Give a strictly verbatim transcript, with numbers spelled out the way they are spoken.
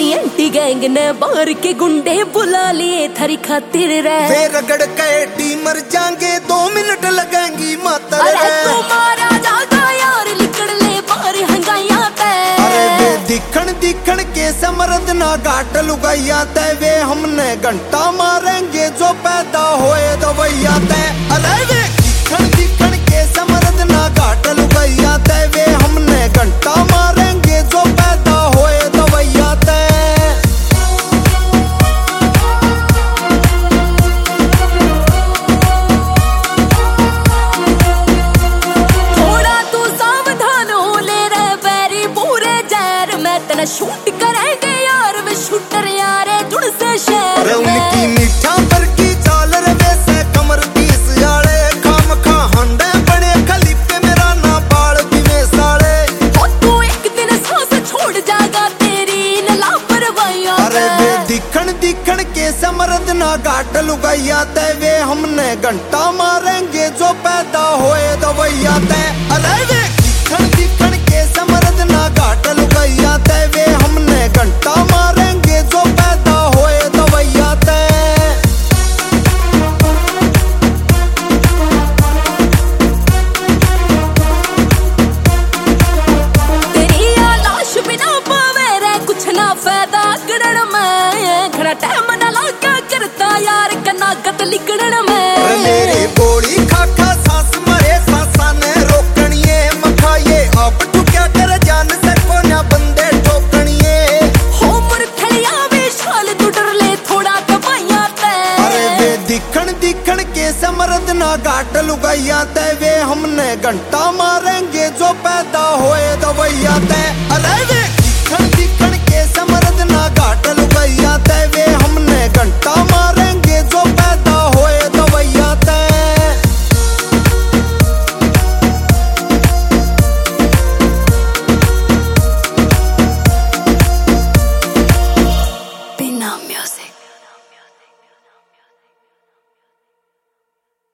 तेरी anti gang ने बाहर के गुंडे बुला लिए थारी खातिर रे। वे रगड़ के टी मर जाएंगे, दो मिनट लगेंगी मातर रे। तू मारा जागा यार लिकड़ ले बाहर हंगाइया ते। अरे वे दिखण दिखण के समरद ना घाट लुगाइया ते। वे हमने घंटा मारेंगे जो पैदा होए दवैया ते। अरे वे दिखण दिखण के समरद ना घाट लुगाइया ते। वे हमने घंटा मारेंगे जो पैदा होए दवैया ते। थोड़ा तू सावधान हो ले रे बैरी पूरे जहर में तना शूट करेंगे यार। वे शूटर यारे जुड़ से शहर में। उनकी मीठा पर की चाल रे वैसे कमर तीस जाले। खाम खा हंडे बने खली पे मेरा ना बाल दिवे साले। ओ तू एक दिन सांस छोड़ जागा तेरी न लापरवाहियां। अरे वे दिखण दिखण के समरद ना घाट लुगाइया ते। वे हमने घंटा मारेंगे जो पैदा होए दवैया ते। अरे वे दिखण दिखण के समरद ना घाट लुगाइया ते। वे हमने घंटा मारेंगे जो पैदा होए दवैया ते। तेरी लाश बिना पावे रे कुछ ना फायदा गड़न में। खड़ा टाइम ना लागा करता यार कनागत लिकड़न में। मेरी बोली खाखा सांस मरे सांसा ने रोकणिए मखाए। आप तू क्या कर जान सको ना बंदे ठोकणिए। हो मुरथड़िया विशाल तू डर ले थोड़ा कमाइया ते। अरे वे दिखण दिखण के समरद ना घाट लुगाइया ते। वे हमने घंटा मारेंगे जो पैदा होए दवैया ते।